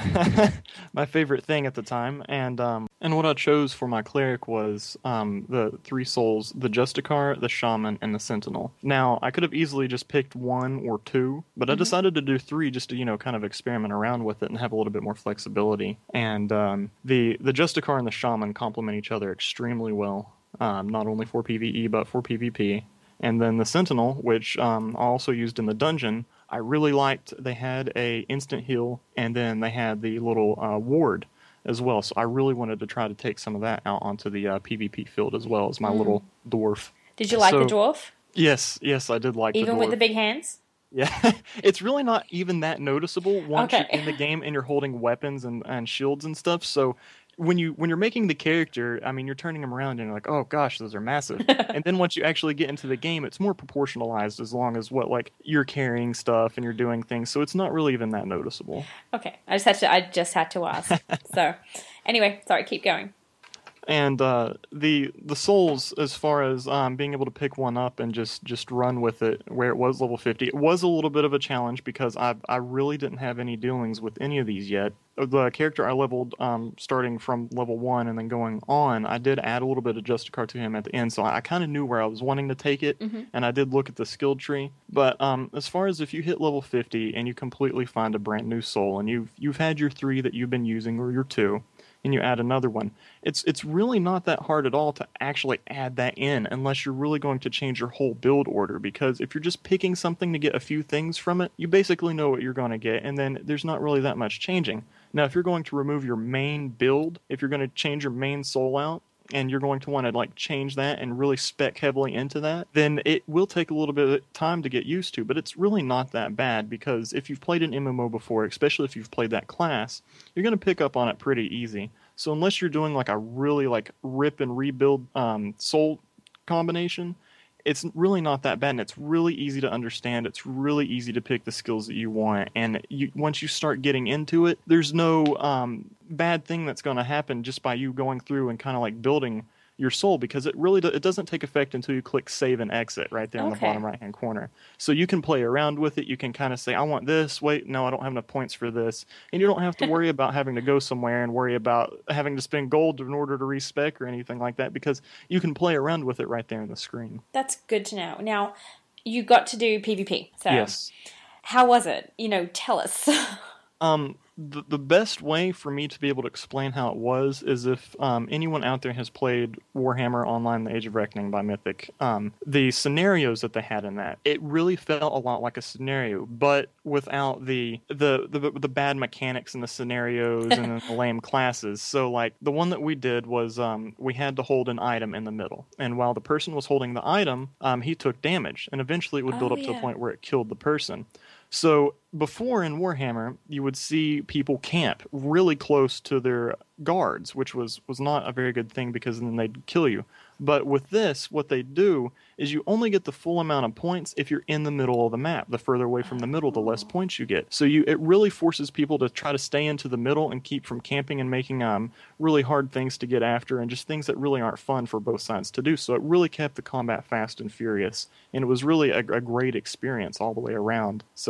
my favorite thing at the time. And um, and what I chose for my cleric was um, the three souls, the Justicar, the Shaman, and the Sentinel. Now, I could have easily just picked one or two, but I decided to do three just to, you know, kind of experiment around with it and have a little bit more flexibility. And um, the, the Justicar and the Shaman complement each other extremely well, um, not only for PvE, but for PvP. And then the Sentinel, which um, I also used in the dungeon, I really liked. They had a instant heal, and then they had the little uh, ward as well. So I really wanted to try to take some of that out onto the uh, PvP field as well as my Mm. little dwarf. Did you like So- the dwarf, Yes, yes, I did like even the dwarf. with the big hands? Yeah, it's really not even that noticeable once Okay. you're in the game and you're holding weapons and, and shields and stuff. So when you when you're making the character, I mean, you're turning them around and you're like, oh gosh, those are massive. And then once you actually get into the game, it's more proportionalized as long as what like you're carrying stuff and you're doing things. So it's not really even that noticeable. Okay, I just had to. I just had to ask. So, anyway, sorry. Keep going. And uh, the the souls, as far as um, being able to pick one up and just, just run with it, where it was level fifty, it was a little bit of a challenge because I I really didn't have any dealings with any of these yet. The character I leveled um, starting from level one and then going on, I did add a little bit of Justicar to him at the end, so I, I kind of knew where I was wanting to take it, Mm-hmm. and I did look at the skill tree. But um, as far as if you hit level fifty and you completely find a brand new soul, and you've you've had your three that you've been using or your two, and you add another one, it's it's really not that hard at all to actually add that in unless you're really going to change your whole build order, because if you're just picking something to get a few things from it, you basically know what you're going to get, and then there's not really that much changing. Now, if you're going to remove your main build, if you're going to change your main soul out, and you're going to want to like change that and really spec heavily into that, then it will take a little bit of time to get used to, but it's really not that bad, because if you've played an M M O before, especially if you've played that class, you're going to pick up on it pretty easy. So unless you're doing like a really like rip and rebuild um, soul combination, it's really not that bad, and it's really easy to understand. It's really easy to pick the skills that you want, and you, once you start getting into it, there's no um, bad thing that's going to happen just by you going through and kind of like building your soul, because it really do, it doesn't take effect until you click save and exit right there in the Okay. bottom right hand corner. So you can play around with it. You can kind of say, I want this. Wait, no, I don't have enough points for this. And you don't have to worry about having to go somewhere and worry about having to spend gold in order to respec or anything like that, because you can play around with it right there in the screen. That's good to know. Now, you got to do PvP. So, Yes. how was it? You know, tell us. Um, the, the best way for me to be able to explain how it was is if um, anyone out there has played Warhammer Online: The Age of Reckoning by Mythic. Um, the scenarios that they had in that, it really felt a lot like a scenario, but without the the the, the bad mechanics in the scenarios and the lame classes. So, like, the one that we did was um, we had to hold an item in the middle, and while the person was holding the item, um, he took damage, and eventually it would build Oh, up to yeah. the point where it killed the person. So before in Warhammer, you would see people camp really close to their guards, which was, was not a very good thing, because then they'd kill you. But with this, what they do is you only get the full amount of points if you're in the middle of the map. The further away from the middle, the less points you get. So you it really forces people to try to stay into the middle and keep from camping and making um really hard things to get after, and just things that really aren't fun for both sides to do. So it really kept the combat fast and furious, and it was really a, a great experience all the way around. So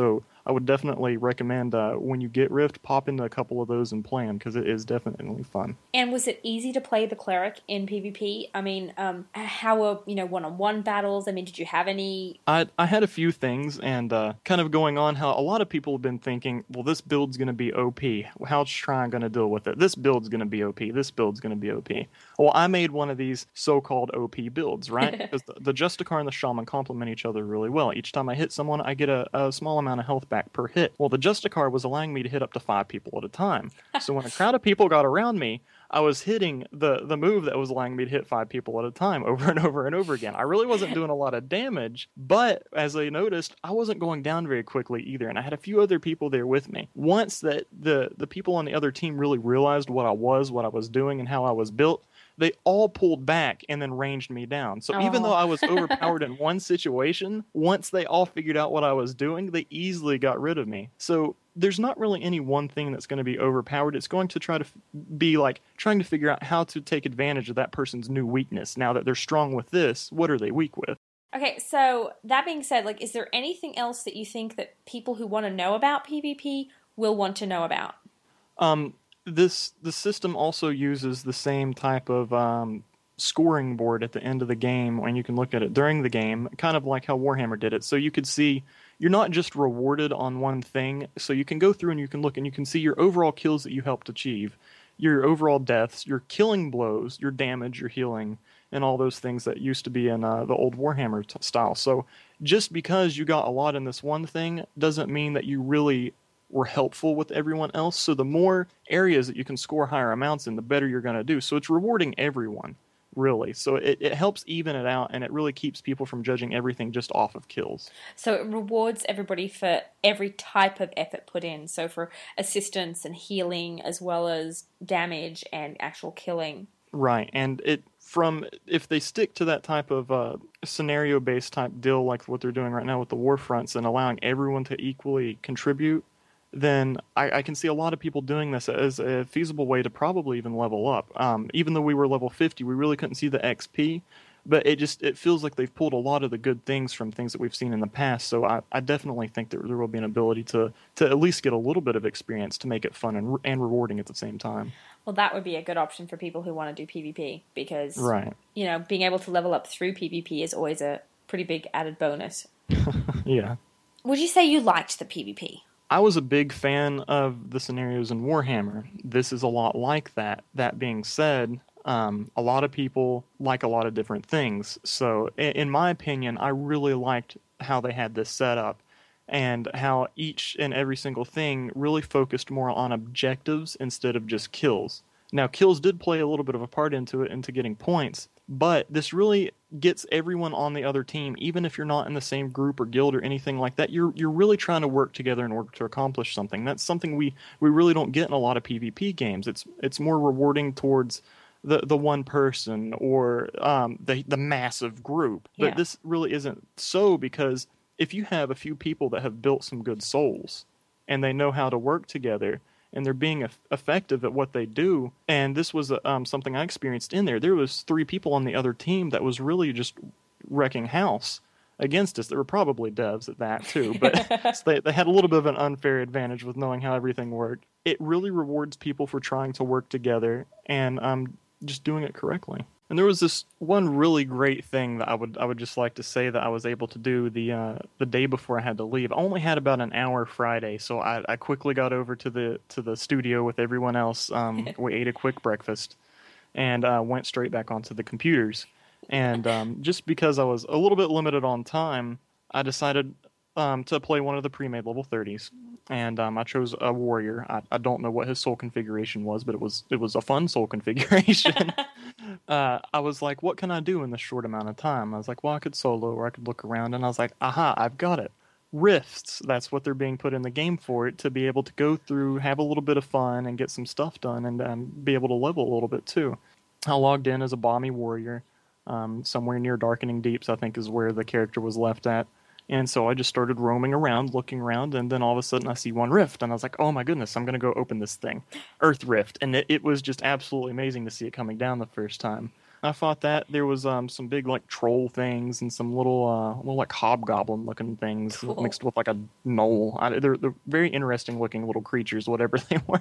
I would definitely recommend uh, when you get Rift, pop into a couple of those and play them, because it is definitely fun. And was it easy to play the cleric in PvP? I mean, um, how were, you know, one-on-one battles? I mean, did you have any? I I had a few things, and uh, kind of going on how a lot of people have been thinking, well, this build's going to be O P. How's Shrine going to deal with it? This build's going to be O P. This build's going to be O P. Well, I made one of these so-called O P builds, right? Because the, the Justicar and the Shaman complement each other really well. Each time I hit someone, I get a, a small amount of health back per hit. Well, the Justicar was allowing me to hit up to five people at a time. So when a crowd of people got around me, I was hitting the, the move that was allowing me to hit five people at a time over and over and over again. I really wasn't doing a lot of damage, but as they noticed, I wasn't going down very quickly either, and I had a few other people there with me. Once that the, the people on the other team really realized what I was, what I was doing, and how I was built, they all pulled back and then ranged me down. So Oh. even though I was overpowered in one situation, once they all figured out what I was doing, they easily got rid of me. So there's not really any one thing that's going to be overpowered. It's going to try to f- be like trying to figure out how to take advantage of that person's new weakness. Now that they're strong with this, what are they weak with? Okay, so that being said, like, is there anything else that you think that people who want to know about PvP will want to know about? Um, this the system also uses the same type of um, scoring board at the end of the game, and you can look at it during the game, kind of like how Warhammer did it. So you could see you're not just rewarded on one thing. So you can go through and you can look and you can see your overall kills that you helped achieve, your overall deaths, your killing blows, your damage, your healing, and all those things that used to be in uh, the old Warhammer t- style. So just because you got a lot in this one thing doesn't mean that you really were helpful with everyone else. So the more areas that you can score higher amounts in, the better you're going to do. So it's rewarding everyone, really. So it, it helps even it out, and it really keeps people from judging everything just off of kills. So it rewards everybody for every type of effort put in. So for assistance and healing, as well as damage and actual killing. Right, and it from if they stick to that type of uh, scenario-based type deal like what they're doing right now with the war fronts and allowing everyone to equally contribute, then I, I can see a lot of people doing this as a feasible way to probably even level up. Um, even though we were level fifty, we really couldn't see the X P, but it just it feels like they've pulled a lot of the good things from things that we've seen in the past. So I, I definitely think that there will be an ability to to at least get a little bit of experience to make it fun and and rewarding at the same time. Well, that would be a good option for people who want to do PvP because, Right. you know, being able to level up through PvP is always a pretty big added bonus. Yeah. Would you say you liked the PvP? I was a big fan of the scenarios in Warhammer. This is a lot like that. That being said, um, a lot of people like a lot of different things. So, in, in my opinion, I really liked how they had this set up and how each and every single thing really focused more on objectives instead of just kills. Now, kills did play a little bit of a part into it, into getting points, but this really gets everyone on the other team, even if you're not in the same group or guild or anything like that. You're you're really trying to work together in order to accomplish something. That's something we, we really don't get in a lot of PvP games. It's it's more rewarding towards the the one person or um, the the massive group. But Yeah. this really isn't so, because if you have a few people that have built some good souls and they know how to work together, and they're being eff- effective at what they do. And this was um, something I experienced in there. There was three people on the other team that was really just wrecking house against us. There were probably devs at that too, but so they, they had a little bit of an unfair advantage with knowing how everything worked. It really rewards people for trying to work together and um, just doing it correctly. And there was this one really great thing that I would I would just like to say that I was able to do the uh, the day before I had to leave. I only had about an hour Friday, so I, I quickly got over to the to the studio with everyone else. Um, we ate a quick breakfast and uh, went straight back onto the computers. And um, just because I was a little bit limited on time, I decided um, to play one of the pre-made level thirties. And um, I chose a warrior. I, I don't know what his soul configuration was, but it was it was a fun soul configuration. uh, I was like, what can I do in this short amount of time? I was like, well, I could solo or I could look around. And I was like, aha, I've got it. Rifts. That's what they're being put in the game for, it to be able to go through, have a little bit of fun, and get some stuff done, and um, be able to level a little bit too. I logged in as a Balmy warrior, um, somewhere near Darkening Deeps, I think is where the character was left at. And so I just started roaming around, looking around, and then all of a sudden I see one rift, and I was like, oh my goodness, I'm going to go open this thing. Earth Rift. And it, it was just absolutely amazing to see it coming down the first time. I fought that. There was um some big like troll things and some little uh little like hobgoblin looking things Cool. mixed with like a gnoll. I, they're they're very interesting looking little creatures, whatever they were.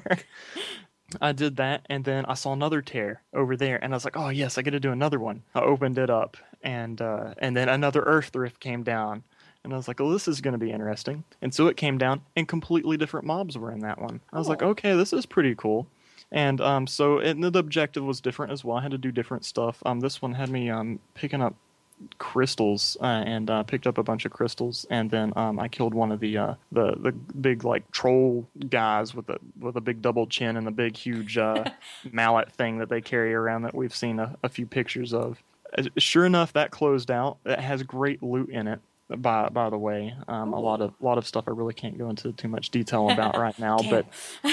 I did that, and then I saw another tear over there, and I was like, "Oh yes, I get to do another one." I opened it up, and uh, and then another Earth Rift came down, and I was like, "Oh, this is going to be interesting." And so it came down, and completely different mobs were in that one. I was like, Cool. "Okay, this is pretty cool." And um, so and the objective was different as well. I had to do different stuff. Um, this one had me um picking up crystals uh, and uh, picked up a bunch of crystals, and then um, I killed one of the uh, the the big like troll guys with the with a big double chin and the big huge uh, mallet thing that they carry around that we've seen a, a few pictures of. Uh, Sure enough, that closed out. It has great loot in it. By by the way, um, a lot of a lot of stuff I really can't go into too much detail about right now, but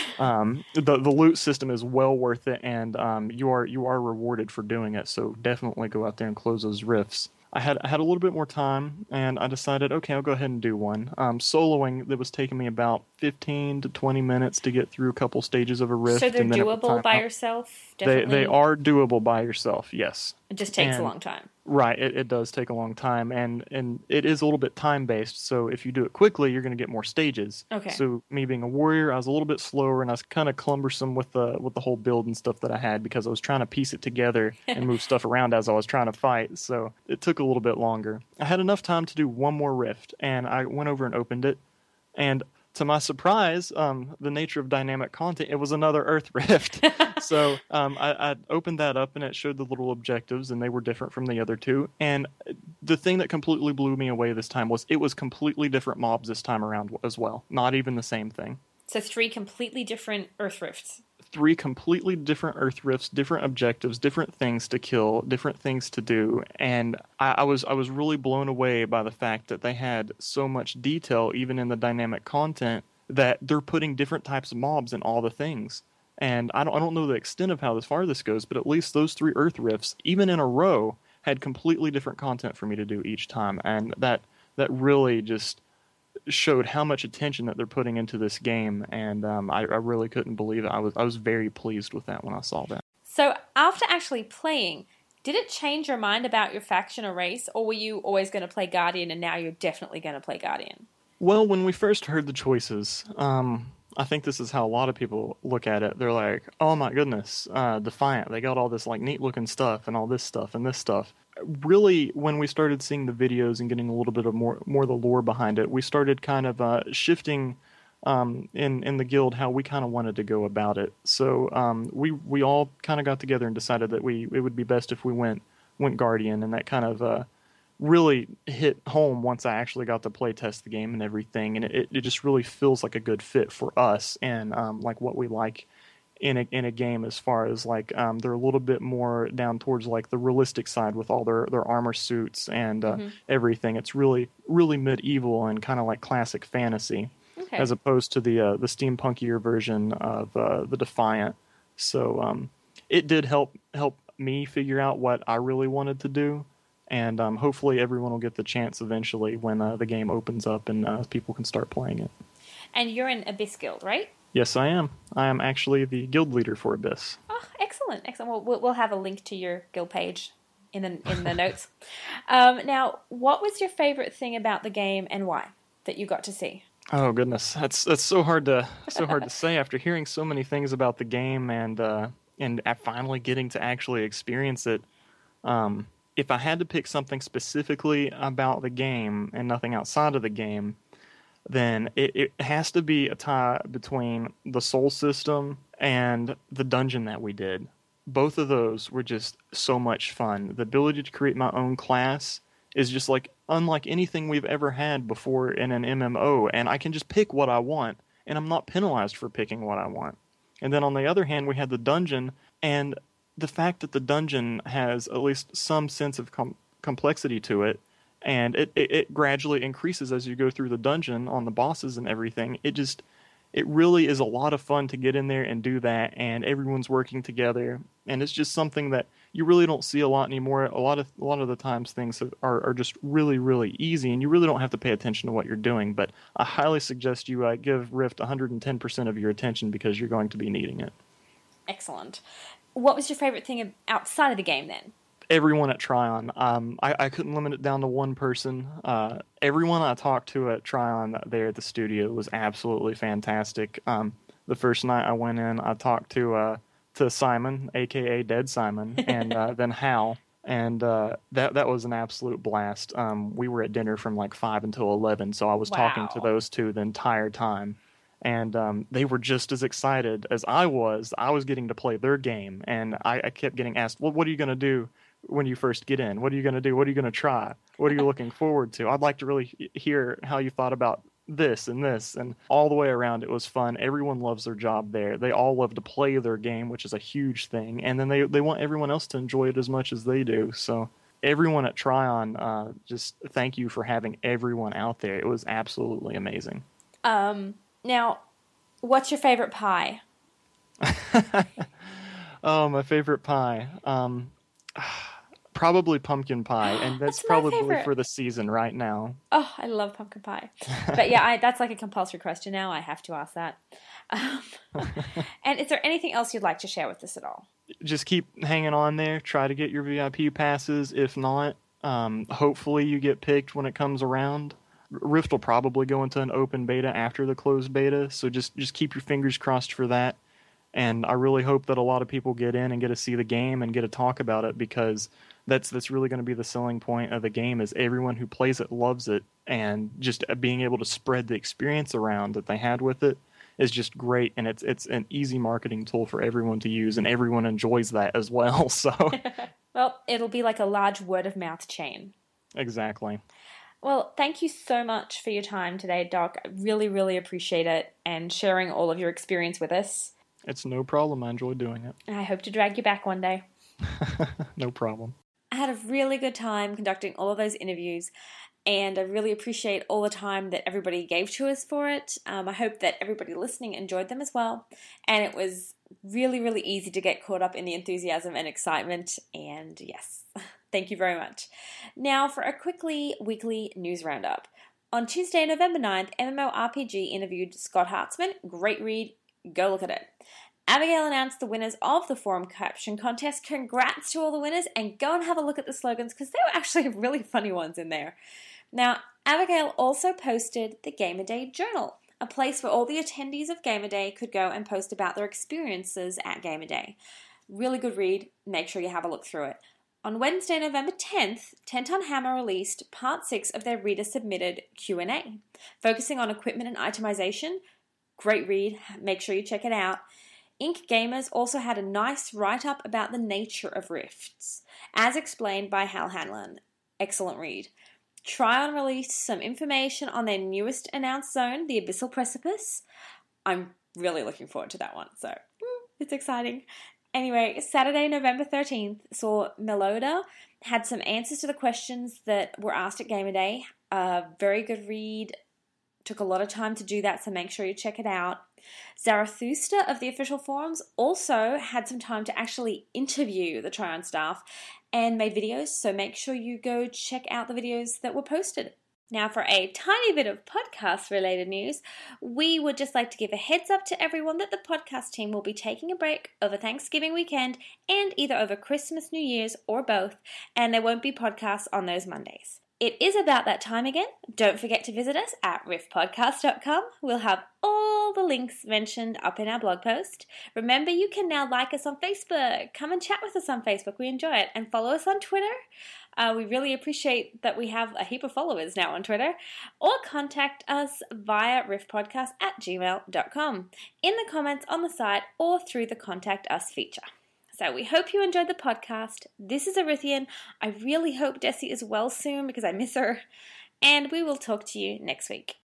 um, the the loot system is well worth it, and um, you are you are rewarded for doing it. So definitely go out there and close those rifts. I had I had a little bit more time, and I decided, okay, I'll go ahead and do one. Um, soloing, that was taking me about fifteen to twenty minutes to get through a couple stages of a rift. So they're and then it would doable time by out. yourself? They Definitely. they are doable by yourself, yes. It just takes and- a long time. Right, it, it does take a long time, and, and it is a little bit time based. So if you do it quickly, you're going to get more stages. Okay. So me being a warrior, I was a little bit slower, and I was kind of cumbersome with the with the whole build and stuff that I had because I was trying to piece it together and move stuff around as I was trying to fight. So it took a little bit longer. I had enough time to do one more rift, and I went over and opened it, and to my surprise, um, the nature of dynamic content, it was another Earth Rift. so um, I, I opened that up, and it showed the little objectives, and they were different from the other two. And the thing that completely blew me away this time was it was completely different mobs this time around as well. Not even the same thing. So three completely different Earth Rifts. Three completely different Earth Rifts, different objectives, different things to kill, different things to do, and I, I was I was really blown away by the fact that they had so much detail, even in the dynamic content, that they're putting different types of mobs in all the things. And I don't I don't know the extent of how this far this goes, but at least those three Earth Rifts, even in a row, had completely different content for me to do each time, and that that really just showed how much attention that they're putting into this game, and um, I, I really couldn't believe it. I was I was very pleased with that when I saw that. So after actually playing, did it change your mind about your faction or race, or were you always going to play Guardian and now you're definitely going to play Guardian? Well, when we first heard the choices, um, I think this is how a lot of people look at it. They're like, "Oh my goodness, uh, Defiant! They got all this like neat looking stuff and all this stuff and this stuff." Really, when we started seeing the videos and getting a little bit of more more of the lore behind it, we started kind of uh, shifting um, in in the guild how we kind of wanted to go about it. So um, we we all kind of got together and decided that we it would be best if we went went Guardian, and that kind of uh, really hit home once I actually got to play test the game and everything, and it it just really feels like a good fit for us and um, like what we like in a in a game, as far as like um, they're a little bit more down towards like the realistic side with all their, their armor suits and uh, Mm-hmm. everything. It's really really medieval and kind of like classic fantasy, Okay. as opposed to the uh, the steampunkier version of uh, the Defiant. So um, it did help help me figure out what I really wanted to do, and um, hopefully everyone will get the chance eventually when uh, the game opens up and uh, people can start playing it. And you're in Abyss Guild, right? Yes, I am. I am actually the guild leader for Abyss. Oh, excellent, excellent. Well, we'll, we'll have a link to your guild page in the in the notes. Um, now, what was your favorite thing about the game and why that you got to see? Oh goodness, that's that's so hard to so hard to say after hearing so many things about the game and uh, and at finally getting to actually experience it. Um, if I had to pick something specifically about the game and nothing outside of the game, then it, it has to be a tie between the soul system and the dungeon that we did. Both of those were just so much fun. The ability to create my own class is just like unlike anything we've ever had before in an M M O, and I can just pick what I want, and I'm not penalized for picking what I want. And then on the other hand, we had the dungeon, and the fact that the dungeon has at least some sense of com- complexity to it, and it, it, it gradually increases as you go through the dungeon on the bosses and everything. It just, it really is a lot of fun to get in there and do that, and everyone's working together, and it's just something that you really don't see a lot anymore. A lot of a lot of the times things are, are just really, really easy, and you really don't have to pay attention to what you're doing, but I highly suggest you uh, give Rift one hundred ten percent of your attention because you're going to be needing it. Excellent. What was your favorite thing outside of the game then? everyone at Tryon. Um, I, I couldn't limit it down to one person. Uh, everyone I talked to at Tryon there at the studio was absolutely fantastic. Um, the first night I went in, I talked to uh, to Simon, aka Dead Simon, and uh, then Hal, and uh, that that was an absolute blast. Um, we were at dinner from like five until eleven, so I was Wow. talking to those two the entire time. And um, they were just as excited as I was. I was getting to play their game, and I, I kept getting asked, well, what are you going to do when you first get in? What are you going to do? What are you going to try? What are you looking forward to? I'd like to really hear how you thought about this and this. And all the way around, it was fun. Everyone loves their job there. They all love to play their game, which is a huge thing. And then they, they want everyone else to enjoy it as much as they do. So everyone at Tryon, uh, just thank you for having everyone out there. It was absolutely amazing. Um... Now, what's your favorite pie? Oh, my favorite pie. Um, probably pumpkin pie, and that's, That's my probably favorite. for the season right now. Oh, I love pumpkin pie. But yeah, I, that's like a compulsory question now. I have to ask that. Um, and is there anything else you'd like to share with us at all? Just keep hanging on there. Try to get your V I P passes. If not, um, hopefully you get picked when it comes around. Rift will probably go into an open beta after the closed beta, so just, just keep your fingers crossed for that. And I really hope that a lot of people get in and get to see the game and get to talk about it, because that's that's really going to be the selling point of the game, is everyone who plays it loves it, and just being able to spread the experience around that they had with it is just great, and it's it's an easy marketing tool for everyone to use, and everyone enjoys that as well. So Well, it'll be like a large word of mouth chain. Exactly. Well, thank you so much for your time today, Doc. I really, really appreciate it, and sharing all of your experience with us. It's no problem. I enjoyed doing it. And I hope to drag you back one day. No problem. I had a really good time conducting all of those interviews, and I really appreciate all the time that everybody gave to us for it. Um, I hope that everybody listening enjoyed them as well, and it was really, really easy to get caught up in the enthusiasm and excitement, and yes, thank you very much. Now for a quickly weekly news roundup. On Tuesday, November ninth, MMORPG interviewed Scott Hartzman. Great read. Go look at it. Abigail announced the winners of the forum caption contest. Congrats to all the winners, and go and have a look at the slogans, because there were actually really funny ones in there. Now, Abigail also posted the Gamer Day Journal, a place where all the attendees of Gamer Day could go and post about their experiences at Gamer Day. Really good read. Make sure you have a look through it. On Wednesday, November tenth, Ten Ton Hammer released part six of their reader-submitted Q and A, focusing on equipment and itemization. Great read. Make sure you check it out. Ink Gamers also had a nice write-up about the nature of rifts, as explained by Hal Hanlon. Excellent read. Tryon released some information on their newest announced zone, the Abyssal Precipice. I'm really looking forward to that one, so it's exciting. Anyway, Saturday, November thirteenth, saw Meloda had some answers to the questions that were asked at Gamer Day. A very good read. Took a lot of time to do that, so make sure you check it out. Zarathustra of the official forums also had some time to actually interview the Tryon staff and made videos, so make sure you go check out the videos that were posted. Now for a tiny bit of podcast-related news, we would just like to give a heads up to everyone that the podcast team will be taking a break over Thanksgiving weekend and either over Christmas, New Year's, or both, and there won't be podcasts on those Mondays. It is about that time again. Don't forget to visit us at riff podcast dot com. We'll have all the links mentioned up in our blog post. Remember, you can now like us on Facebook. Come and chat with us on Facebook. We enjoy it. And follow us on Twitter. Uh, we really appreciate that we have a heap of followers now on Twitter. Or contact us via riffpodcast at gmail dot com in the comments on the site or through the Contact Us feature. So we hope you enjoyed the podcast. This is Arithian. I really hope Desi is well soon because I miss her. And we will talk to you next week.